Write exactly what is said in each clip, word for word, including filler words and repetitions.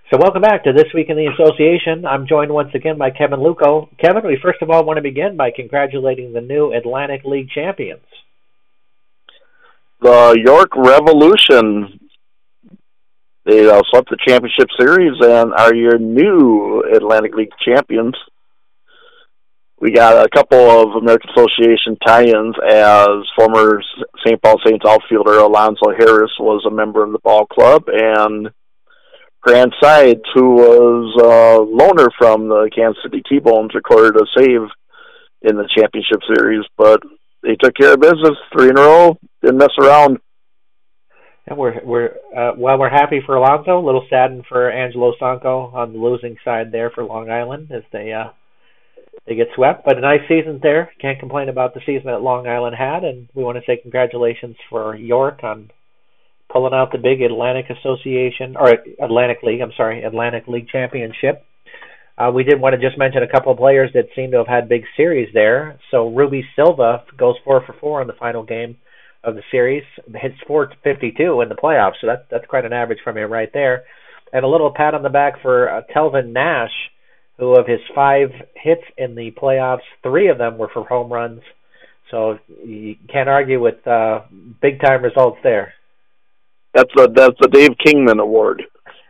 So welcome back to This Week in the Association. I'm joined once again by Kevin Luco. Kevin, we first of all want to begin by congratulating the new Atlantic League champions. The York Revolution, they uh, swept the championship series and are your new Atlantic League champions. We got a couple of American Association tie-ins as former Saint Paul Saints outfielder Alonzo Harris was a member of the ball club, and Grant Sides, who was a loaner from the Kansas City T-Bones, recorded a save in the championship series, but they took care of business, three in a row, didn't mess around. And we're we're uh, well, we're happy for Alonzo, a little saddened for Angelo Sanko on the losing side there for Long Island as they uh, they get swept, but a nice season there. Can't complain about the season that Long Island had, and we want to say congratulations for York on pulling out the big Atlantic Association, or Atlantic League, I'm sorry, Atlantic League Championship. Uh, we did want to just mention a couple of players that seem to have had big series there. So Ruby Silva goes four for four in the final game of the series, hits four fifty-two in the playoffs, so that, that's quite an average from him right there. And a little pat on the back for uh, Telvin Nash, who of his five hits in the playoffs, three of them were for home runs. So you can't argue with uh, big-time results there. That's the that's the Dave Kingman Award.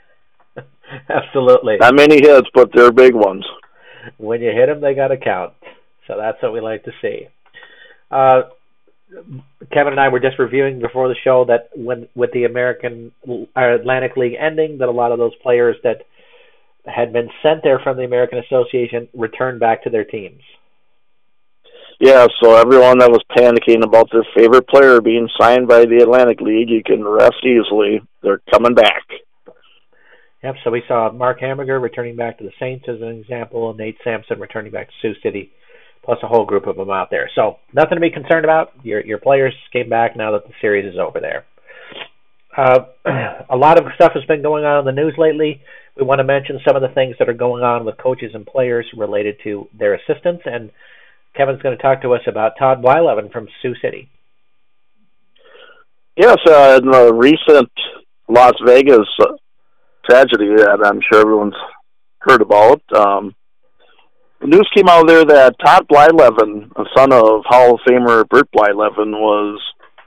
Absolutely. Not many hits, but they're big ones. When you hit them, they got to count. So that's what we like to see. Uh, Kevin and I were just reviewing before the show that when with the American uh, Atlantic League ending, that a lot of those players that had been sent there from the American Association returned back to their teams. Yeah, so everyone that was panicking about their favorite player being signed by the Atlantic League, you can rest easily. They're coming back. Yep, so we saw Mark Hamburger returning back to the Saints as an example, and Nate Sampson returning back to Sioux City, plus a whole group of them out there. So nothing to be concerned about. Your your players came back now that the series is over there. Uh, a lot of stuff has been going on in the news lately. We want to mention some of the things that are going on with coaches and players related to their assistants, and Kevin's going to talk to us about Todd Blyleven from Sioux City. Yes, uh, in the recent Las Vegas uh, tragedy that I'm sure everyone's heard about, um, the news came out there that Todd Blyleven, a son of Hall of Famer Bert Blyleven, was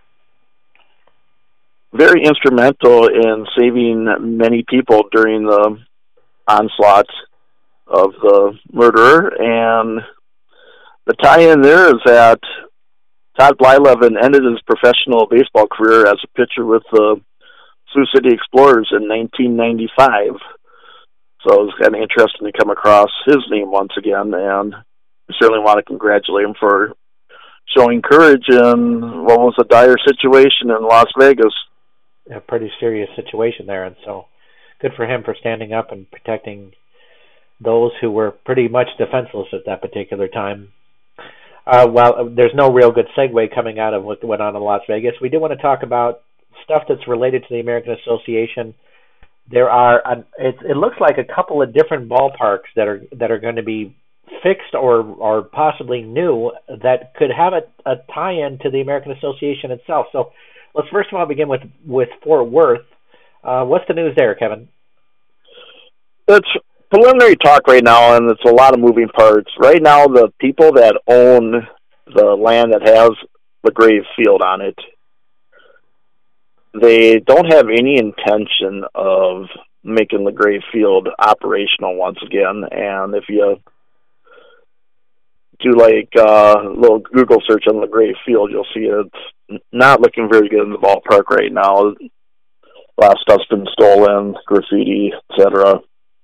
very instrumental in saving many people during the onslaught of the murderer, and the tie-in there is that Todd Blyleven ended his professional baseball career as a pitcher with the Sioux City Explorers in nineteen ninety-five. So it was kind of interesting to come across his name once again, and we certainly want to congratulate him for showing courage in what was a dire situation in Las Vegas. A pretty serious situation there, and so good for him for standing up and protecting those who were pretty much defenseless at that particular time. Uh, well, there's no real good segue coming out of what went on in Las Vegas. We do want to talk about stuff that's related to the American Association. There are, uh, it, it looks like a couple of different ballparks that are that are going to be fixed or or possibly new that could have a, a tie-in to the American Association itself. So let's first of all begin with, with Fort Worth. Uh, what's the news there, Kevin? It's preliminary talk right now, and it's a lot of moving parts. Right now, the people that own the land that has LaGrave Field on it, they don't have any intention of making LaGrave Field operational once again. And if you do like uh, a little Google search on LaGrave Field, you'll see it's not looking very good in the ballpark right now. A lot of stuff's been stolen, graffiti, et cetera.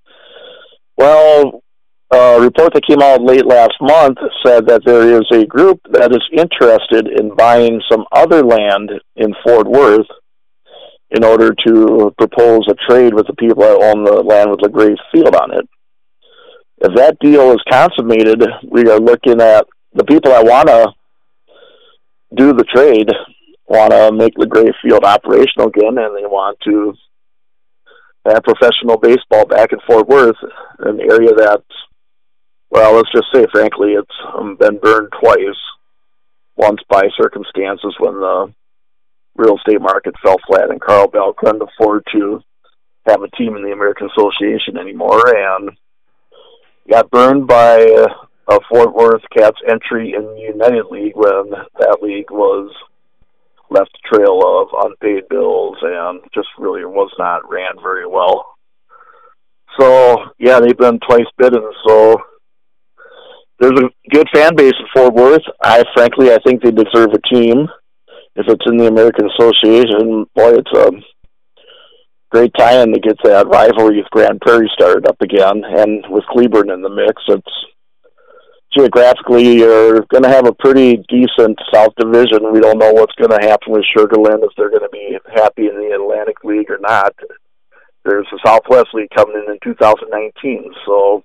Well, a report that came out late last month said that there is a group that is interested in buying some other land in Fort Worth in order to propose a trade with the people that own the land with LaGrave Field on it. If that deal is consummated, we are looking at the people that want to do the trade, want to make LaGrave Field operational again, and they want to have professional baseball back in Fort Worth, an area that, well, let's just say, frankly, it's um, been burned twice. Once by circumstances when the real estate market fell flat and Carl Bell couldn't afford to have a team in the American Association anymore, and got burned by a Fort Worth Cats entry in the United League when that league was left a trail of unpaid bills and just really was not ran very well. So, yeah, they've been twice bidden. So there's a good fan base in Fort Worth. I, frankly, I think they deserve a team. If it's in the American Association, boy, it's a great tie-in to get that rivalry with Grand Prairie started up again. And with Cleburne in the mix, it's geographically, you're going to have a pretty decent South Division. We don't know what's going to happen with Sugar Land, if they're going to be happy in the Atlantic League or not. There's the Southwest League coming in in two thousand nineteen. So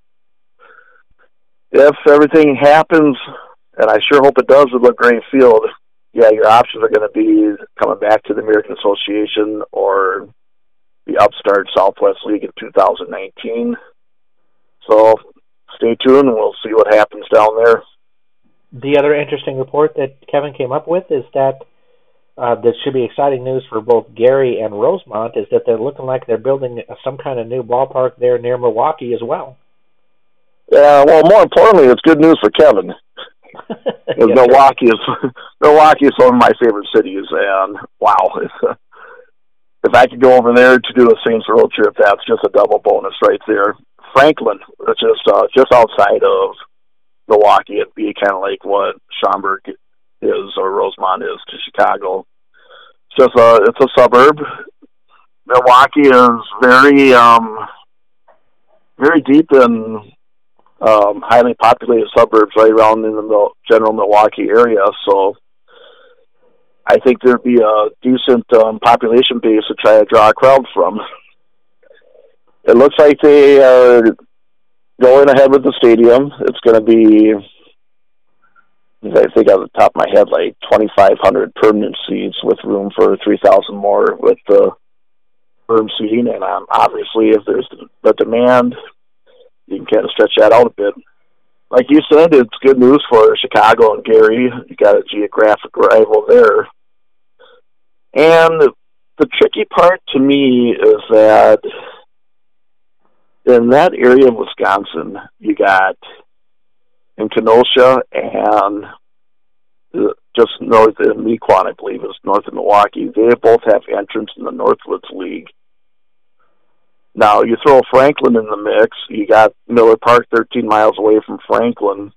if everything happens, and I sure hope it does with LaGrange Field, yeah, your options are going to be coming back to the American Association or the upstart Southwest League in two thousand nineteen. So stay tuned, and we'll see what happens down there. The other interesting report that Kevin came up with is that uh, this should be exciting news for both Gary and Rosemont, is that they're looking like they're building some kind of new ballpark there near Milwaukee as well. Yeah, well, more importantly, it's good news for Kevin. Yes, Milwaukee is Milwaukee is one of my favorite cities, and wow, if, uh, if I could go over there to do a Saints road trip, that's just a double bonus right there. Franklin, which is uh, just outside of Milwaukee, it'd be kind of like what Schaumburg is or Rosemont is to Chicago. It's just a it's a suburb. Milwaukee is very um, very deep in um, highly populated suburbs right around in the general Milwaukee area. So I think there'd be a decent um, population base to try to draw a crowd from. It looks like they are going ahead with the stadium. It's going to be, I think off the top of my head, like twenty-five hundred permanent seats with room for three thousand more with the firm seating. And um, obviously, if there's the demand, you can kind of stretch that out a bit. Like you said, it's good news for Chicago and Gary. You got a geographic rival there. And the tricky part to me is that in that area of Wisconsin, you got in Kenosha and just north of Mequon, I believe, is north of Milwaukee. They both have entrance in the Northwoods League. Now, you throw Franklin in the mix, you got Miller Park thirteen miles away from Franklin.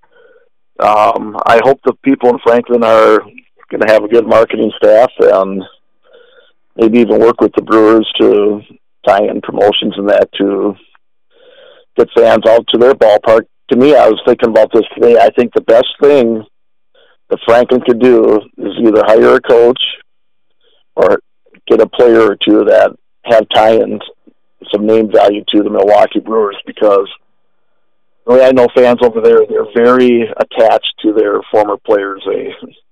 Um, I hope the people in Franklin are going to have a good marketing staff and maybe even work with the Brewers to tie in promotions and that to get fans out to their ballpark. To me, I was thinking about this today. I think the best thing that Franklin could do is either hire a coach or get a player or two that have tie-ins, some name value to the Milwaukee Brewers, because the way I know fans over there, they're very attached to their former players. They,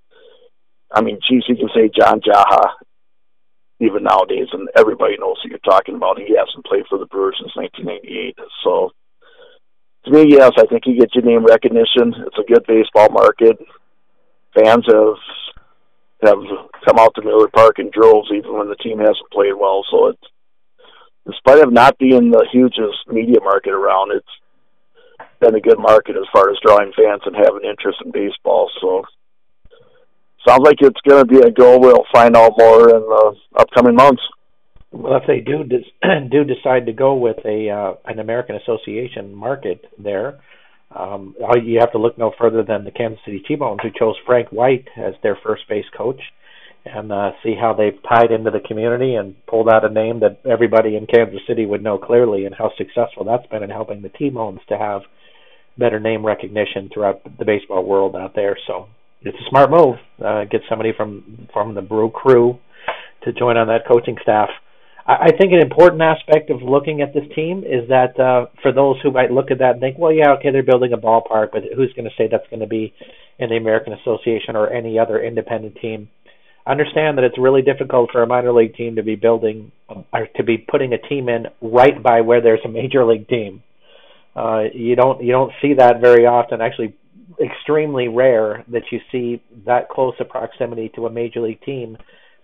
I mean, geez, you can say John Jaha even nowadays, and everybody knows who you're talking about. He hasn't played for the Brewers since nineteen ninety-eight. So, to me, yes, I think you get your name recognition. It's a good baseball market. Fans have have come out to Miller Park in droves, even when the team hasn't played well. So, it's, in spite of not being the hugest media market around, it's been a good market as far as drawing fans and having interest in baseball. So, sounds like it's going to be a go. We'll find out more in the upcoming months. Well, if they do do decide to go with a uh, an American Association market there, um, you have to look no further than the Kansas City T-Bones, who chose Frank White as their first base coach, and uh, see how they've tied into the community and pulled out a name that everybody in Kansas City would know clearly, and how successful that's been in helping the T-Bones to have better name recognition throughout the baseball world out there. So it's a smart move. Uh, get somebody from from the Brew crew to join on that coaching staff. I, I think an important aspect of looking at this team is that uh, for those who might look at that and think, well, yeah, okay, they're building a ballpark, but who's going to say that's going to be in the American Association or any other independent team? Understand that it's really difficult for a minor league team to be building or to be putting a team in right by where there's a major league team. Uh, you don't you don't see that very often. Actually, extremely rare that you see that close a proximity to a major league team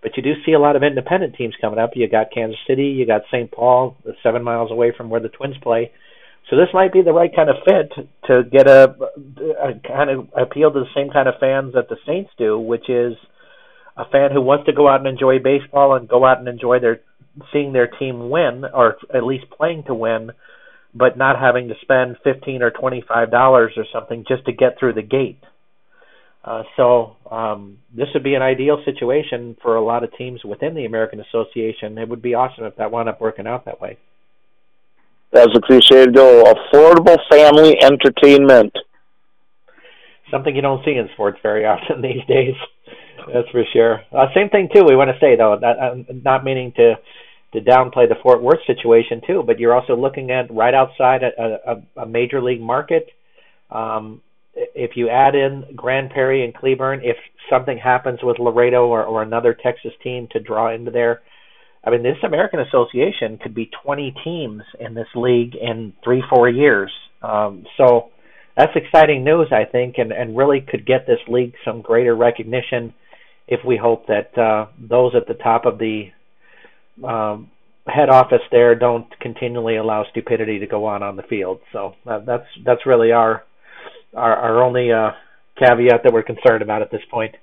But you do see a lot of independent teams coming up. You got Kansas City, you got Saint Paul, seven miles away from where the Twins play. So this might be the right kind of fit to get a, a kind of appeal to the same kind of fans that the Saints do, which is a fan who wants to go out and enjoy baseball and go out and enjoy their seeing their team win, or at least playing to win, but not having to spend fifteen or twenty-five dollars or something just to get through the gate. Uh, so um, this would be an ideal situation for a lot of teams within the American Association. It would be awesome if that wound up working out that way. That's a cliche to go. Affordable family entertainment. Something you don't see in sports very often these days. That's for sure. Uh, same thing, too, we want to say, though, not, uh, not meaning to, to downplay the Fort Worth situation, too, but you're also looking at right outside a, a, a major league market. Um, if you add in Grand Prairie and Cleburne, if something happens with Laredo or, or another Texas team to draw into there, I mean, this American Association could be twenty teams in this league in three, four years. Um, so that's exciting news, I think, and, and really could get this league some greater recognition if we hope that uh, those at the top of the um, head office there don't continually allow stupidity to go on on the field. So uh, that's that's really our our, our only uh, caveat that we're concerned about at this point.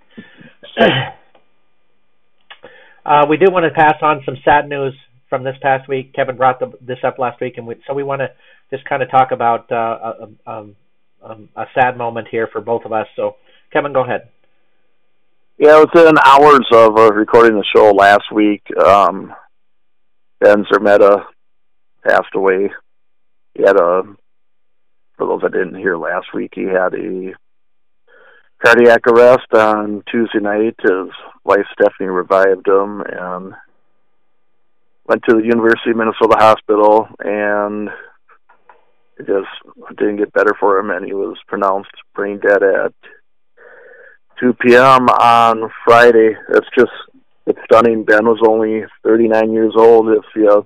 Uh, we do want to pass on some sad news from this past week. Kevin brought the, this up last week, and we, so we want to just kind of talk about uh, a, a, a, a sad moment here for both of us. So, Kevin, go ahead. Yeah, within hours of uh, recording the show last week, um, Ben Zermeta passed away. He had a, for those that didn't hear last week, he had a cardiac arrest on Tuesday night. His wife Stephanie revived him and went to the University of Minnesota Hospital, and it just didn't get better for him, and he was pronounced brain dead at two p.m. on Friday. It's just, it's stunning. Ben was only thirty-nine years old. If you,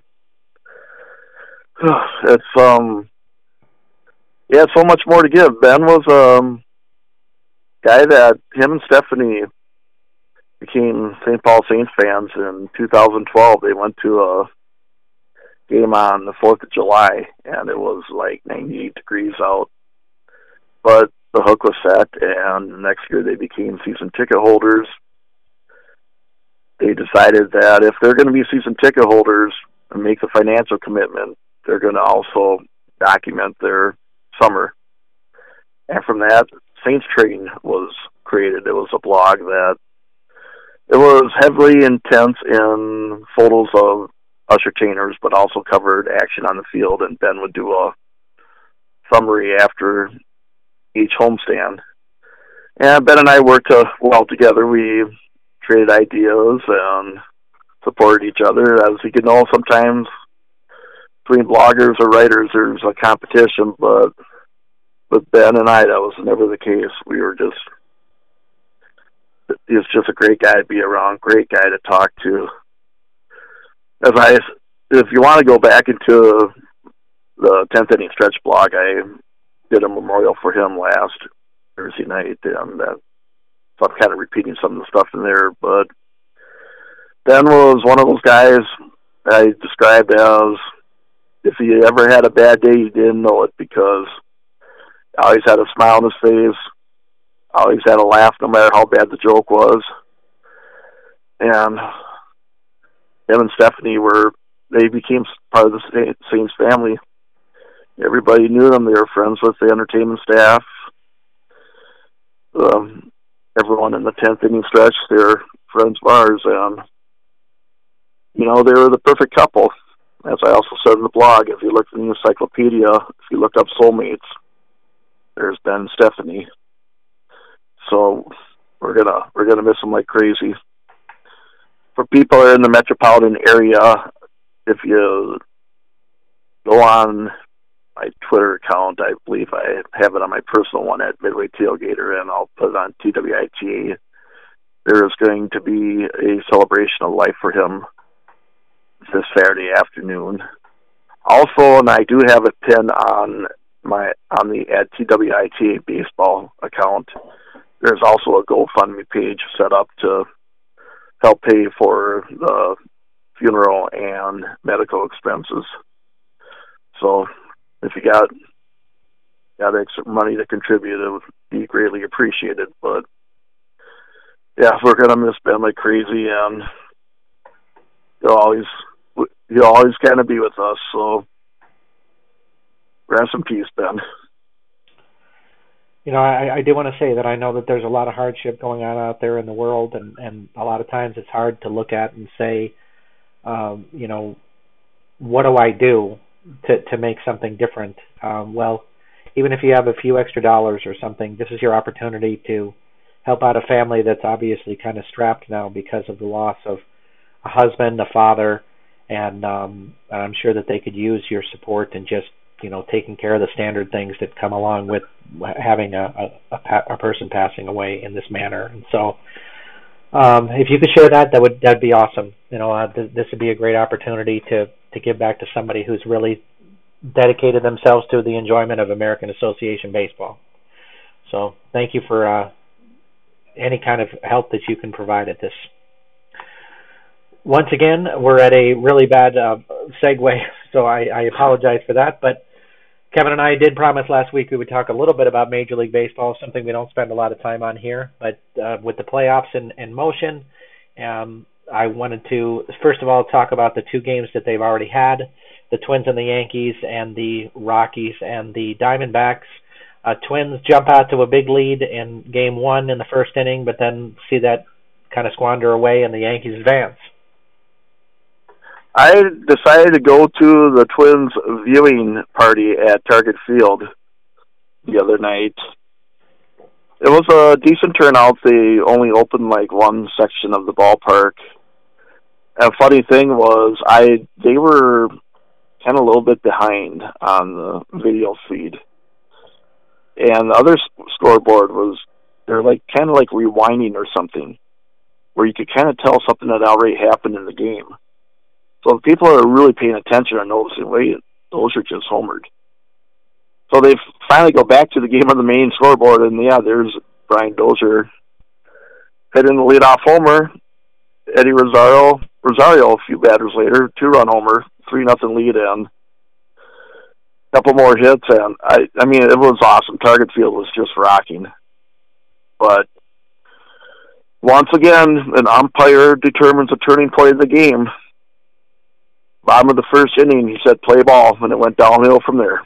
it's um, yeah, so much more to give. Ben was um. guy that him and Stephanie became Saint Paul Saints fans in two thousand twelve. They went to a game on the fourth of July, and it was like ninety-eight degrees out. But the hook was set, and the next year they became season ticket holders. They decided that if they're going to be season ticket holders and make the financial commitment, they're going to also document their summer. And from that, Saints Train was created. It was a blog that it was heavily intense in photos of ushertainers, but also covered action on the field, and Ben would do a summary after each homestand. And Ben and I worked uh, well together. We traded ideas and supported each other. As you can know, sometimes between bloggers or writers, there's a competition, but with Ben and I, that was never the case. We were just, he was just a great guy to be around, great guy to talk to. As I, if you want to go back into the tenth inning stretch blog, I did a memorial for him last Thursday night, and that, so I'm kind of repeating some of the stuff in there, but Ben was one of those guys I described as, if he ever had a bad day, he didn't know it, because always had a smile on his face, always had a laugh no matter how bad the joke was. And him and Stephanie were, they became part of the Saints family. Everybody knew them. They were friends with the entertainment staff. Um, everyone in the tenth inning stretch, they were friends of ours. And, you know, they were the perfect couple. As I also said in the blog, if you look in the encyclopedia, if you look up soulmates, there's Ben and Stephanie. So we're gonna we're gonna miss them like crazy. For people that are in the metropolitan area, if you go on my Twitter account, I believe I have it on my personal one at Midway Tailgater, and I'll put it on T W I T A. There is going to be a celebration of life for him this Saturday afternoon. Also, and I do have a pin on my on the at T W I T A baseball account. There's also a GoFundMe page set up to help pay for the funeral and medical expenses. So if you got got extra money to contribute, it would be greatly appreciated. But yeah, we're gonna miss Ben like crazy, and he'll always he'll always kind of be with us. So rest in peace, Ben. You know, I, I do want to say that I know that there's a lot of hardship going on out there in the world, and, and a lot of times it's hard to look at and say, um, you know, what do I do to, to make something different? Um, well, even if you have a few extra dollars or something, this is your opportunity to help out a family that's obviously kind of strapped now because of the loss of a husband, a father, and um, I'm sure that they could use your support and just, you know, taking care of the standard things that come along with having a, a, a person passing away in this manner. And so um, if you could share that, that would that'd be awesome. You know, uh, th- this would be a great opportunity to, to give back to somebody who's really dedicated themselves to the enjoyment of American Association baseball. So thank you for uh, any kind of help that you can provide at this. Once again, we're at a really bad uh, segue, so I, I apologize for that. But Kevin and I did promise last week we would talk a little bit about Major League Baseball, something we don't spend a lot of time on here. But uh, with the playoffs in, in motion, um, I wanted to, first of all, talk about the two games that they've already had, the Twins and the Yankees, and the Rockies and the Diamondbacks. Uh, Twins jump out to a big lead in game one in the first inning, but then see that kind of squander away, and the Yankees advance. I decided to go to the Twins viewing party at Target Field the other night. It was a decent turnout. They only opened like one section of the ballpark. And a funny thing was, I they were kind of a little bit behind on the video feed. And the other scoreboard was, they're like kind of like rewinding or something, where you could kind of tell something that already happened in the game. So if people are really paying attention and noticing, wait, Dozier just homered. So they finally go back to the game on the main scoreboard, and yeah, there's Brian Dozier hitting the leadoff homer. Eddie Rosario, Rosario a few batters later, two-run homer, three nothing lead, and a couple more hits. And I, I mean, it was awesome. Target Field was just rocking. But once again, an umpire determines the turning point of the game. Bottom of the first inning, he said, play ball, and it went downhill from there.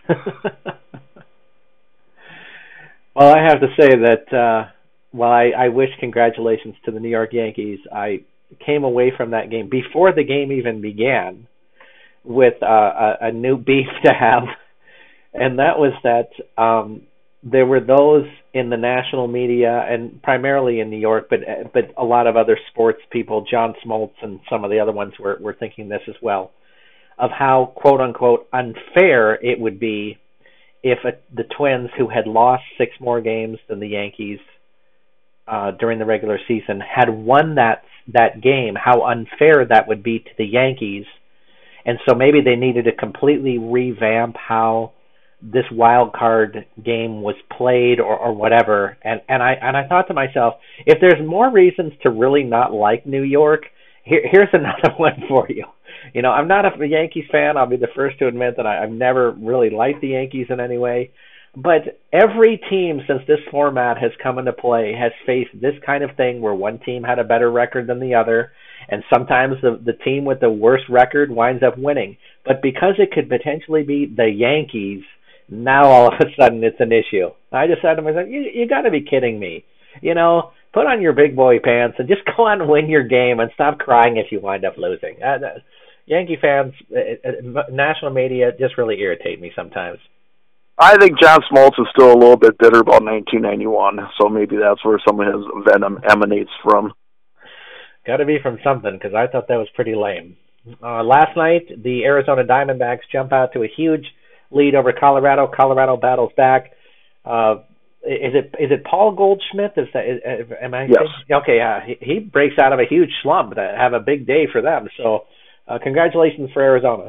Well, I have to say that uh, while I, I wish congratulations to the New York Yankees, I came away from that game, before the game even began, with uh, a, a new beef to have, and that was that um, there were those in the national media, and primarily in New York, but but a lot of other sports people, John Smoltz and some of the other ones were, were thinking this as well, of how, quote-unquote, unfair it would be if a, the Twins, who had lost six more games than the Yankees uh, during the regular season, had won that that game, how unfair that would be to the Yankees. And so maybe they needed to completely revamp how this wild card game was played, or, or whatever. And, and I and I thought to myself, if there's more reasons to really not like New York, here, here's another one for you. You know, I'm not a Yankees fan. I'll be the first to admit that I, I've never really liked the Yankees in any way. But every team since this format has come into play has faced this kind of thing where one team had a better record than the other, and sometimes the, the team with the worst record winds up winning. But because it could potentially be the Yankees, now all of a sudden it's an issue. I just said to myself, you, you got to be kidding me. You know, put on your big boy pants and just go on and win your game and stop crying if you wind up losing. Uh, Yankee fans, uh, national media just really irritate me sometimes. I think John Smoltz is still a little bit bitter about nineteen ninety-one, so maybe that's where some of his venom emanates from. Got to be from something, because I thought that was pretty lame. Uh, last night, the Arizona Diamondbacks jump out to a huge lead over Colorado. Colorado battles back. Uh, is it is it Paul Goldschmidt? Is that, is, am I? Yes. Thinking? Okay, yeah. He, he breaks out of a huge slump to have a big day for them. So, uh, congratulations for Arizona.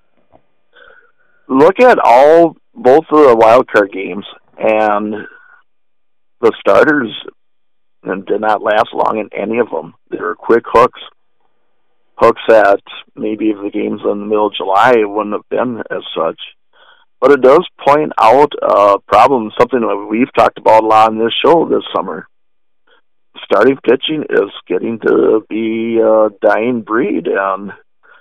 Look at all both of the wild card games, and the starters and did not last long in any of them. They were quick hooks. Hooks that maybe if the game's in the middle of July, it wouldn't have been as such. But it does point out a problem, something that we've talked about a lot on this show this summer. Starting pitching is getting to be a dying breed, and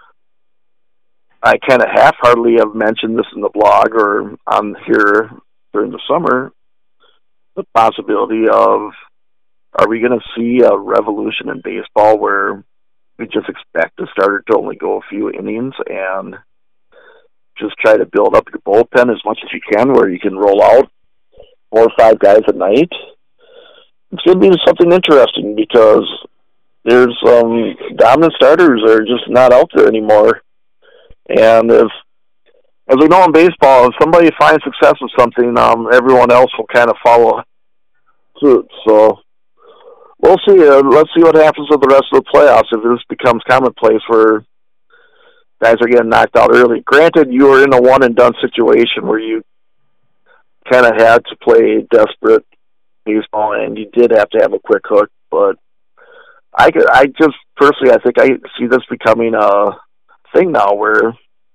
I kind of half-heartedly have mentioned this in the blog or on here during the summer, the possibility of, are we going to see a revolution in baseball where we just expect the starter to only go a few innings and just try to build up your bullpen as much as you can, where you can roll out four or five guys a night? It's going to be something interesting because there's um, dominant starters are just not out there anymore. And if, as we know in baseball, if somebody finds success with something, um, everyone else will kind of follow suit. So we'll see. Uh, let's see what happens with the rest of the playoffs if this becomes commonplace where guys are getting knocked out early. Granted, you were in a one-and-done situation where you kind of had to play desperate baseball, and you did have to have a quick hook. But I could, I just personally, I think I see this becoming a thing now where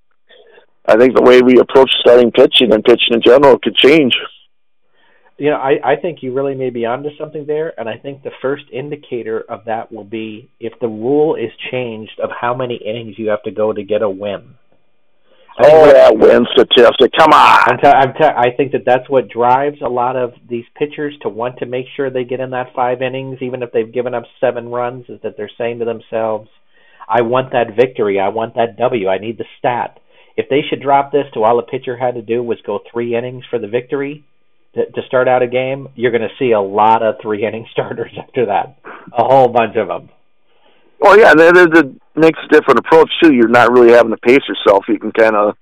I think the way we approach starting pitching and pitching in general could change. You know, I, I think you really may be onto something there, and I think the first indicator of that will be if the rule is changed of how many innings you have to go to get a win. I oh, that win statistic. Come on. I'm t- I'm t- I think that that's what drives a lot of these pitchers to want to make sure they get in that five innings, even if they've given up seven runs, is that they're saying to themselves, I want that victory. I want that W. I need the stat. If they should drop this to all the pitcher had to do was go three innings for the victory to, to start out a game, you're going to see a lot of three-inning starters after that, a whole bunch of them. Well, yeah, that is a makes a different approach too. You're not really having to pace yourself. You can kind of,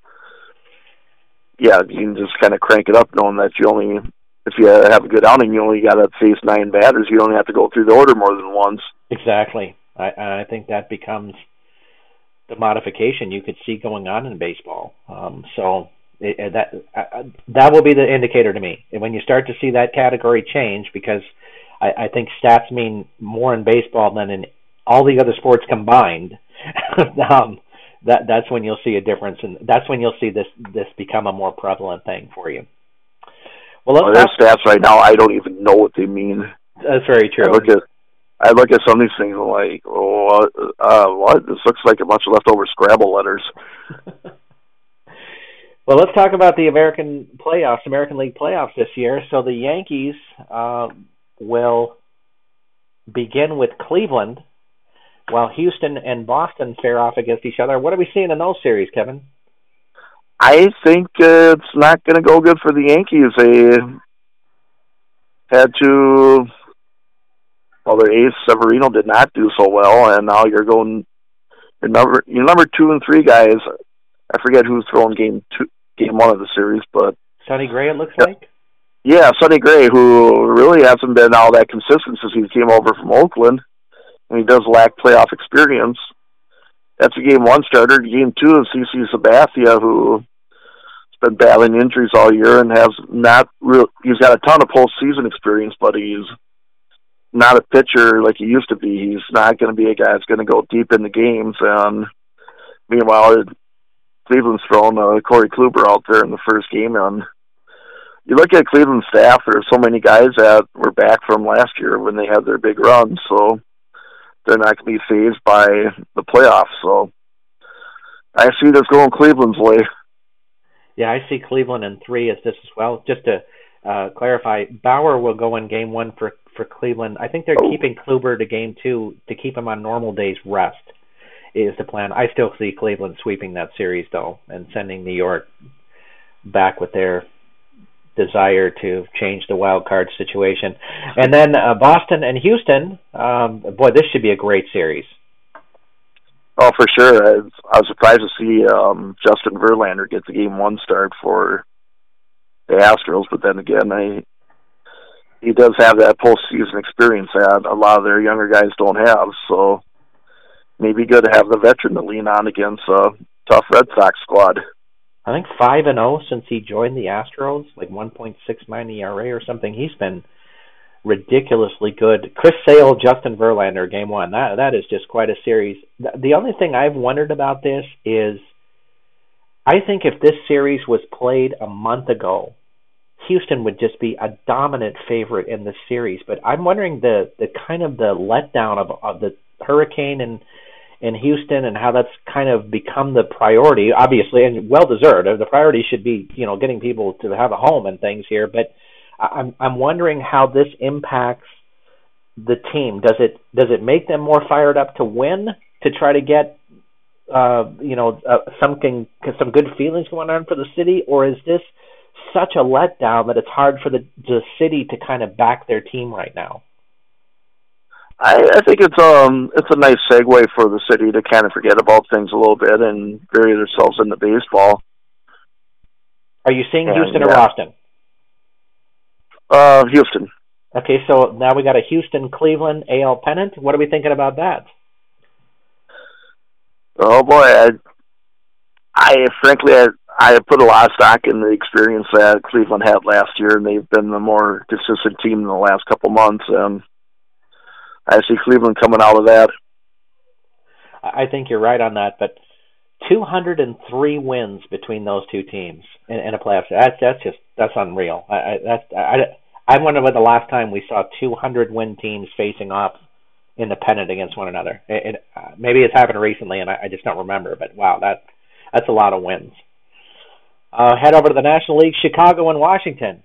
yeah, you can just kind of crank it up, knowing that you only, if you have a good outing, you only got to face nine batters. You don't have to go through the order more than once. Exactly. I, I think that becomes the modification you could see going on in baseball. Um, so it, that uh, that will be the indicator to me. And when you start to see that category change, because I, I think stats mean more in baseball than in all the other sports combined, um, that that's when you'll see a difference, and that's when you'll see this this become a more prevalent thing for you. Well, let's well, their stats right now, I don't even know what they mean. That's very true. I look at I look at some of these things and like, oh, uh, what? This looks like a bunch of leftover Scrabble letters. Well, let's talk about the American playoffs, American League playoffs this year. So the Yankees uh, will begin with Cleveland, while Houston and Boston fare off against each other. What are we seeing in those series, Kevin? I think uh, it's not going to go good for the Yankees. They had to, well, their ace Severino did not do so well, and now you're going, your number, your number two and three guys. I forget who's throwing game two, game one of the series, but Sonny Gray, it looks like. Yeah, Sonny Gray, who really hasn't been all that consistent since he came over from Oakland. And he does lack playoff experience. That's a game one starter. Game two is C C Sabathia, who's been battling injuries all year and has not real. He's got a ton of postseason experience, but he's not a pitcher like he used to be. He's not going to be a guy that's going to go deep in the games. And meanwhile, Cleveland's thrown uh, Corey Kluber out there in the first game. And you look at Cleveland's staff, there's so many guys that were back from last year when they had their big run. So they're not going to be phased by the playoffs. So I see this going Cleveland's way. Yeah, I see Cleveland in three as this as well. Just to uh, clarify, Bauer will go in game one for, for Cleveland. I think they're oh. keeping Kluber to game two to keep him on normal days rest is the plan. I still see Cleveland sweeping that series, though, and sending New York back with their desire to change the wild card situation. And then uh, Boston and Houston, um, boy, this should be a great series. Oh, for sure. I, I was surprised to see um, Justin Verlander get the game one start for the Astros, but then again, I, he does have that postseason experience that a lot of their younger guys don't have, so maybe good to have the veteran to lean on against a tough Red Sox squad. I think five and oh since he joined the Astros, like one point six nine E R A or something. He's been ridiculously good. Chris Sale, Justin Verlander, game one. That that is just quite a series. The, the only thing I've wondered about this is, I think if this series was played a month ago, Houston would just be a dominant favorite in this series. But I'm wondering the the kind of the letdown of of the hurricane and in Houston and how that's kind of become the priority, obviously, and well deserved. The priority should be, you know, getting people to have a home and things here. But I'm I'm wondering how this impacts the team. Does it does it make them more fired up to win, to try to get uh, you know uh, something some good feelings going on for the city, or is this such a letdown that it's hard for the the city to kind of back their team right now? I, I think it's um it's a nice segue for the city to kind of forget about things a little bit and bury themselves into baseball. Are you seeing and, Houston yeah. or Boston? Uh, Houston. Okay, so now we got a Houston-Cleveland A L pennant. What are we thinking about that? Oh boy, I, I frankly I, I put a lot of stock in the experience that Cleveland had last year, and they've been the more consistent team in the last couple months. And I see Cleveland coming out of that. I think you're right on that, but two hundred three wins between those two teams in, in a playoff. That's that's just that's unreal. I, I that's I, I wonder when the last time we saw two hundred win teams facing off in the pennant against one another. It, it, uh, maybe it's happened recently, and I, I just don't remember. But wow, that that's a lot of wins. Uh, head over to the National League, Chicago and Washington.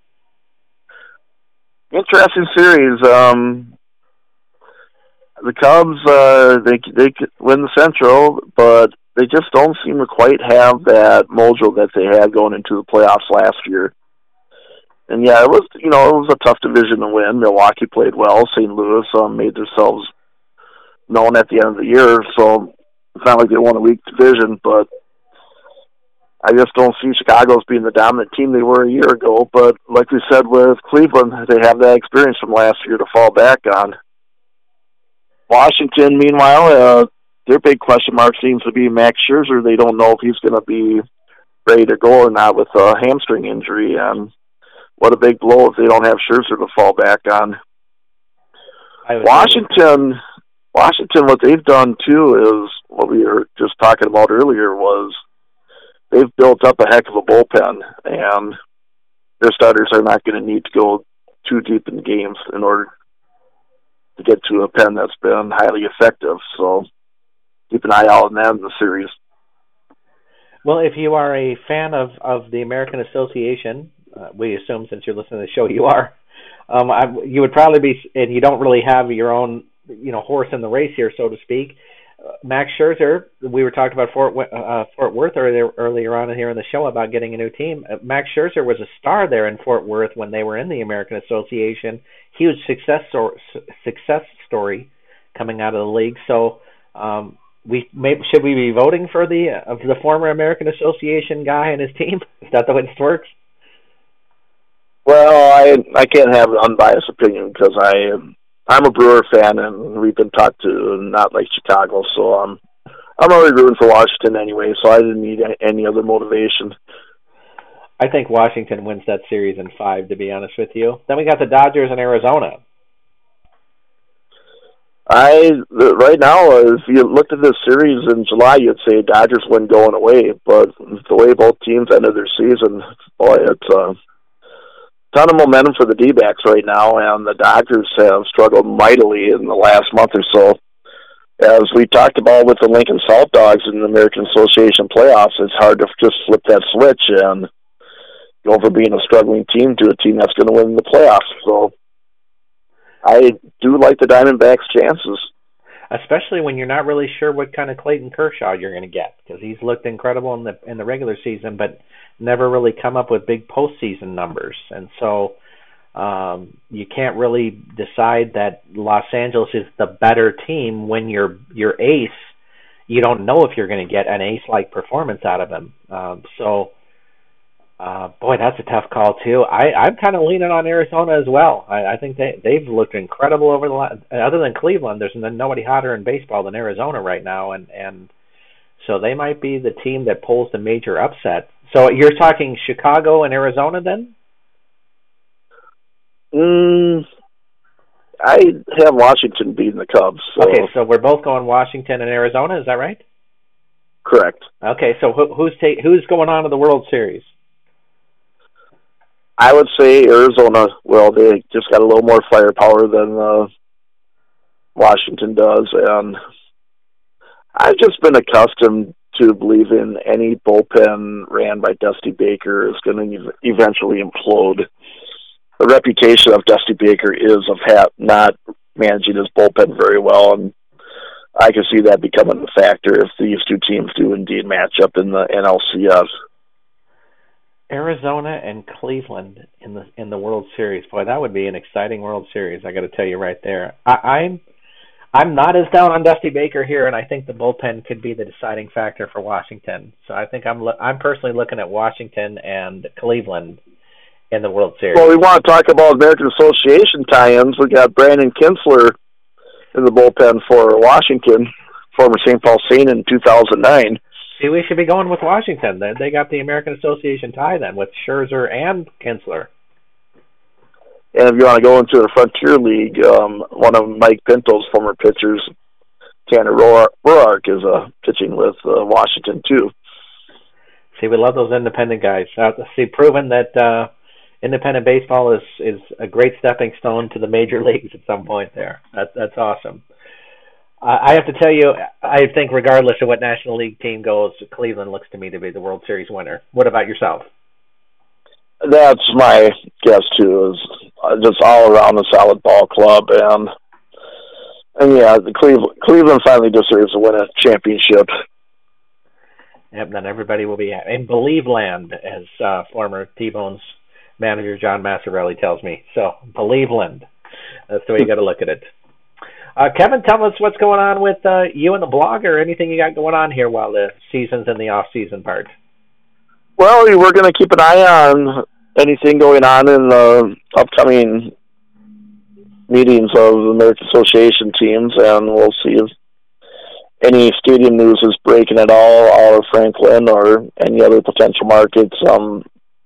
Interesting series. Um, The Cubs, uh, they they could win the Central, but they just don't seem to quite have that mojo that they had going into the playoffs last year. And yeah, it was you know it was a tough division to win. Milwaukee played well. Saint Louis um, made themselves known at the end of the year, so it's not like they won a weak division. But I just don't see Chicago as being the dominant team they were a year ago. But like we said with Cleveland, they have that experience from last year to fall back on. Washington, meanwhile, uh, their big question mark seems to be Max Scherzer. They don't know if he's going to be ready to go or not with a hamstring injury. And what a big blow if they don't have Scherzer to fall back on. Washington, Washington, what they've done too is what we were just talking about earlier was they've built up a heck of a bullpen, and their starters are not going to need to go too deep in games in order to get to a pen that's been highly effective. So keep an eye out on that in the series. Well, if you are a fan of, of the American Association, uh, we assume since you're listening to the show you are, um, I, you would probably be, and you don't really have your own, you know, horse in the race here, so to speak. Uh, Max Scherzer, we were talking about Fort uh, Fort Worth earlier, earlier on here in the show about getting a new team. Uh, Max Scherzer was a star there in Fort Worth when they were in the American Association. Huge success or, success story coming out of the league. So, um, we maybe should we be voting for the uh, the former American Association guy and his team? Is that the way this works? Well, I I can't have an unbiased opinion because I I'm a Brewer fan and we've been talked to not like Chicago, so I'm I'm already rooting for Washington anyway. So I didn't need any other motivation. I think Washington wins that series in five, to be honest with you. Then we got the Dodgers in Arizona. I right now, if you looked at this series in July, you'd say Dodgers win going away. But the way both teams ended their season, boy, it's a ton of momentum for the D-backs right now, and the Dodgers have struggled mightily in the last month or so. As we talked about with the Lincoln Salt Dogs in the American Association playoffs, it's hard to just flip that switch and go from being a struggling team to a team that's going to win the playoffs. So I do like the Diamondbacks' chances. Especially when you're not really sure what kind of Clayton Kershaw you're going to get, because he's looked incredible in the in the regular season, but never really come up with big postseason numbers. And so um, you can't really decide that Los Angeles is the better team when your your ace, you don't know if you're going to get an ace-like performance out of him. Um, so. Uh, boy, that's a tough call too. I, I'm kind of leaning on Arizona as well. I, I think they they've looked incredible over the last. Other than Cleveland, there's nobody hotter in baseball than Arizona right now, and and so they might be the team that pulls the major upset. So you're talking Chicago and Arizona then? Mm, I have Washington beating the Cubs. So. Okay, so we're both going Washington and Arizona. Is that right? Correct. Okay, so who, who's ta- who's going on to the World Series? I would say Arizona. Well, they just got a little more firepower than uh, Washington does, and I've just been accustomed to believing any bullpen ran by Dusty Baker is going to eventually implode. The reputation of Dusty Baker is of ha- not managing his bullpen very well, and I can see that becoming a factor if these two teams do indeed match up in the N L C S. Arizona and Cleveland in the in the World Series. Boy, that would be an exciting World Series. I got to tell you right there. I, I'm I'm not as down on Dusty Baker here, and I think the bullpen could be the deciding factor for Washington. So I think I'm I'm personally looking at Washington and Cleveland in the World Series. Well, we want to talk about American Association tie-ins. We got Brandon Kinsler in the bullpen for Washington, former Saint Paul Saint in two thousand nine. See, we should be going with Washington. They they got the American Association tie then with Scherzer and Kinsler. And if you want to go into the Frontier League, um, one of Mike Pinto's former pitchers, Tanner Roark, is uh, pitching with uh, Washington too. See, we love those independent guys. Uh, see, proven that uh, independent baseball is, is a great stepping stone to the major leagues at some point there. That, that's awesome. Uh, I have to tell you, I think regardless of what National League team goes, Cleveland looks to me to be the World Series winner. What about yourself? That's my guess too. Is just all around a solid ball club, and and yeah, the Cleveland Cleveland finally deserves to win a championship. Yep, then everybody will be in Believe Land, as uh, former T-Bone's manager John Massarelli tells me. So Believe Land. That's the way you got to look at it. Uh, Kevin, tell us what's going on with uh, you and the blog, or anything you got going on here while the season's in the off-season part. Well, we're going to keep an eye on anything going on in the upcoming meetings of the American Association teams, and we'll see if any stadium news is breaking at all out of Franklin or any other potential markets. Um,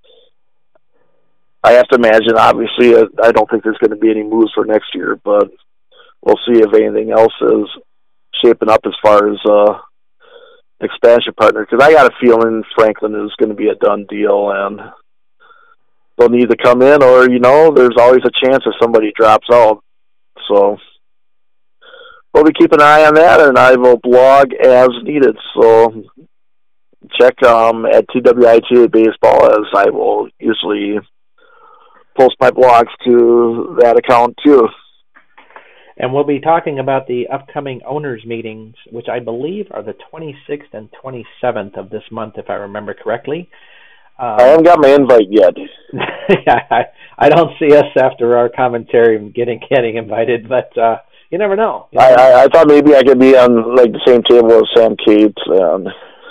I have to imagine, obviously, I don't think there's going to be any moves for next year, but we'll see if anything else is shaping up as far as uh, expansion partner, because I got a feeling Franklin is going to be a done deal, and they'll need to come in, or, you know, there's always a chance if somebody drops out. So we'll be keeping an eye on that, and I will blog as needed. So check um, at T W I T A Baseball, as I will usually post my blogs to that account too. And we'll be talking about the upcoming owners' meetings, which I believe are the twenty-sixth and twenty-seventh of this month, if I remember correctly. Um, I haven't got my invite yet. yeah, I, I don't see us after our commentary getting getting invited, but uh, you never know. You I, never know. I I thought maybe I could be on like the same table as Sam Cates, and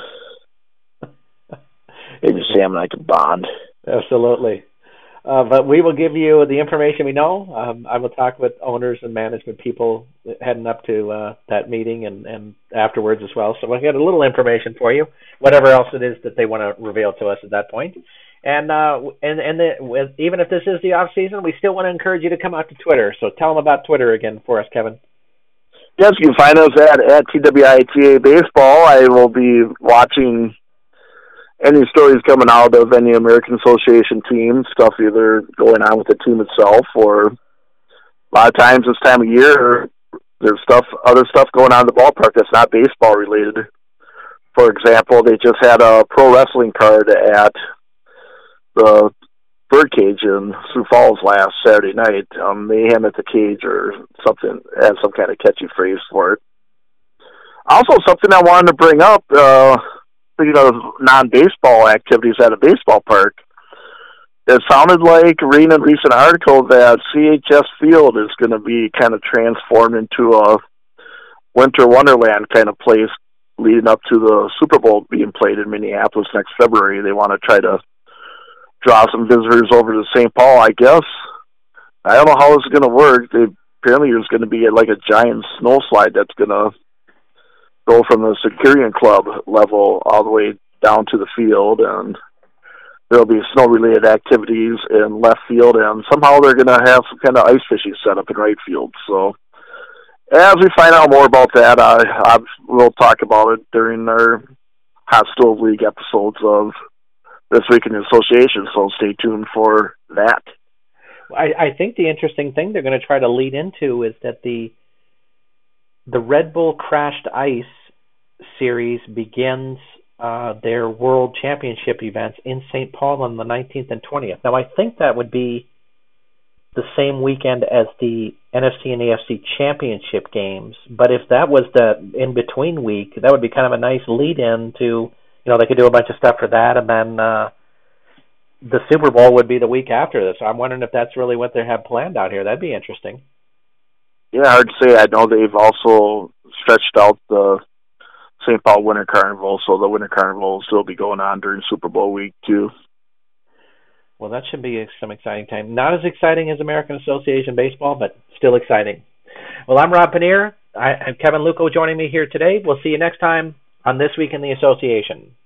maybe Sam and I could bond. Absolutely. Uh, but we will give you the information we know. Um, I will talk with owners and management people heading up to uh, that meeting and, and afterwards as well. So we'll get a little information for you, whatever else it is that they want to reveal to us at that point. And uh, and and the, with, even if this is the off season, we still want to encourage you to come out to Twitter. So tell them about Twitter again for us, Kevin. Yes, you can find us at, at T W I T A Baseball. I will be watching any stories coming out of any American Association team, stuff either going on with the team itself, or a lot of times this time of year, there's stuff, other stuff going on in the ballpark that's not baseball related. For example, they just had a pro wrestling card at the Birdcage in Sioux Falls last Saturday night. Um, Mayhem at the Cage or something, has some kind of catchy phrase for it. Also, something I wanted to bring up, uh, you know, non-baseball activities at a baseball park. It sounded like, reading a recent article, that C H S Field is going to be kind of transformed into a winter wonderland kind of place leading up to the Super Bowl being played in Minneapolis next February. They want to try to draw some visitors over to Saint Paul, I guess. I don't know how this is going to work. They, apparently there's going to be like a giant snow slide that's going to go from the Securian Club level all the way down to the field, and there'll be snow-related activities in left field, and somehow they're going to have some kind of ice fishing set up in right field. So as we find out more about that, I, I we'll talk about it during our Hot Stove League episodes of This Week in the Association, so stay tuned for that. I, I think the interesting thing they're going to try to lead into is that the the Red Bull Crashed Ice series begins uh, their World Championship events in Saint Paul on the nineteenth and twentieth. Now, I think that would be the same weekend as the N F C and A F C Championship games, but if that was the in-between week, that would be kind of a nice lead-in to, you know, they could do a bunch of stuff for that, and then uh, the Super Bowl would be the week after this. So I'm wondering if that's really what they have planned out here. That'd be interesting. Yeah, hard to say. I know they've also stretched out the Saint Paul Winter Carnival, so the Winter Carnival will still be going on during Super Bowl week, too. Well, that should be some exciting time. Not as exciting as American Association Baseball, but still exciting. Well, I'm Rob Paneer. I have Kevin Lucco joining me here today. We'll see you next time on This Week in the Association.